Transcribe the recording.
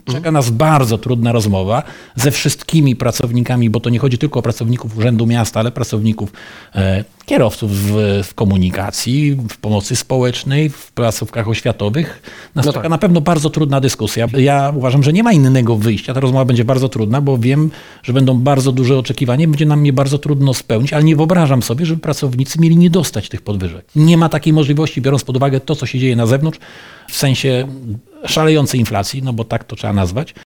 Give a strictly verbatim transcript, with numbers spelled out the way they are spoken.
Czeka nas bardzo trudna rozmowa ze wszystkimi pracownikami, bo to nie chodzi tylko o pracowników Urzędu Miasta, ale pracowników, e, kierowców w, w komunikacji, w pomocy społecznej, w placówkach oświatowych. Nas No czeka tak. na pewno bardzo trudna dyskusja. Ja uważam, że nie ma innego wyjścia. Ta rozmowa będzie bardzo trudna, bo wiem, że będą bardzo duże oczekiwania. Będzie nam je bardzo trudno spełnić, ale nie wyobrażam sobie, żeby pracownicy mieli nie dostać tych podwyżek. Nie ma takiej możliwości, biorąc pod uwagę to, co się dzieje na zewnątrz, w sensie szalejącej inflacji, no bo tak to trzeba nazwać.